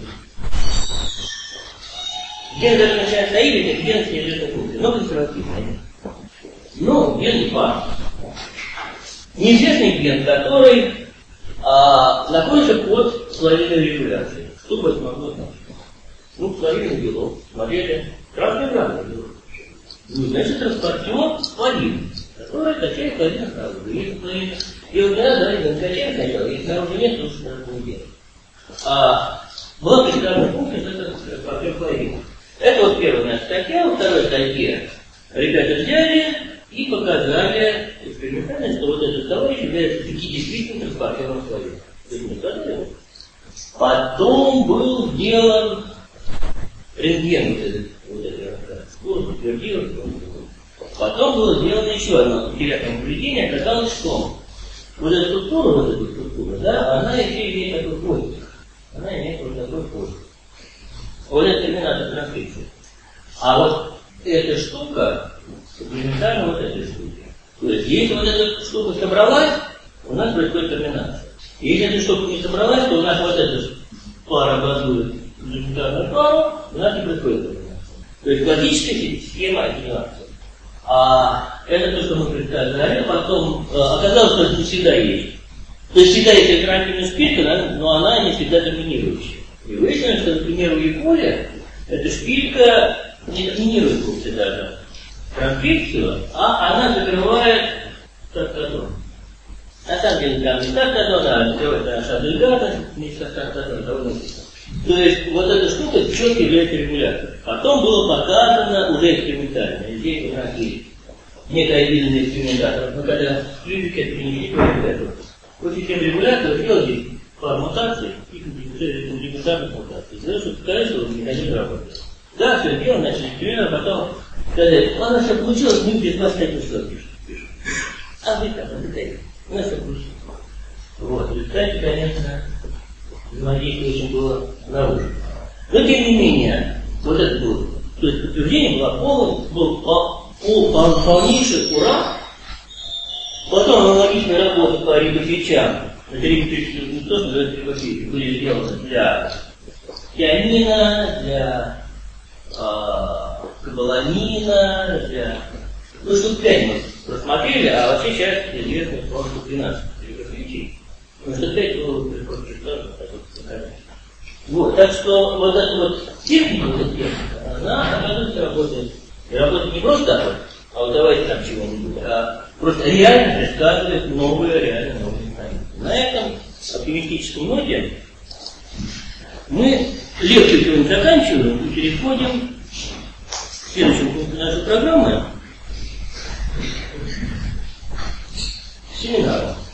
Ген даже начинает наивить, это ген с неизвестной функцией, но консервативный. Ну, ген не важен. Неизвестный ген, который а, находится под флоридной регуляцией. Что бы это могло значить? Ну, флоридный белок. Смотрели, красный гранный белок. Ну, значит, транспортер флоридный, который качает флоридный сразу. И вот да, да, он качает сначала, если снаружи нет, то снаружи не делает. А была прекрасная функция, это транспортер флоридный. Это вот первая наша статья, во второй статье ребята взяли и показали экспериментально, что вот этот товарищ является таки действительно транспортером флоридного. Потом был сделан рентген, вот этот, вот этот, скорость утвердилась. Потом было сделано еще одно интересное наблюдение, оказалось, что вот эта структура, вот эта структура, да, она еще имеет такой хвостик. Она имеет вот такой хвостик. Вот это терминатор транскрипции. А вот эта штука комплементарна вот этой штуке. То есть, если вот эта штука собралась, у нас происходит терминация. Если эта штука не собралась, то у нас вот эта пара образует комплементарную пару, у нас не происходит терминация. То есть, классическая схема терминации. А это то, что мы представили, потом э, оказалось, что это не всегда есть. То есть, всегда есть альтернативная шпилька, но она не всегда доминирующая. И выяснилось, что, например, у Якурия эта шпилька не доминирует вовсе даже транскрипцию, а она закрывает стартадон. На самом деле там не стартадон, а закрывает наш агрегат, вместе со стартадоном довольно интересно. То есть вот эта штука четко является регулятором. Потом было показано уже экспериментально. Здесь у нас есть некая видная экспериментатор. Мы когда в физике это принесли по регулятору. Вот система регулятора сделали пару мутаций и комплементарных мутаций. Для того, чтобы сказать, что механизм работает. Да, все дело, начали эксперимент, а потом сказали, ладно, все получилось, мы без вас таким что пишем. А вы там, отдыхайте. У нас все получилось. Вот, и, кстати, конечно, взаимодействие очень было наружу. Но, тем не менее, вот это было. То есть подтверждение было полное, был пол, полнейший ура. Потом аналогичная работа по рибофичам. Это рибофичи, не то, что называется рибофичи, были сделаны для тианина, для э, кобаламина, для... Ну, штук пять мы просмотрели, а вообще сейчас известно, что штук двенадцать рибофичей. Ну, штук пять было просто чертовно, вот, так что вот эта вот техника, вот эта техника, она, оказывается, работает. И работает не просто так вот, а вот давайте там чего-нибудь, а просто реально предсказывает новые, реально новые механизмы. На этом оптимистическом ноте мы лекцию сегодня заканчиваем и переходим к следующему пункту нашей программы, к семинару.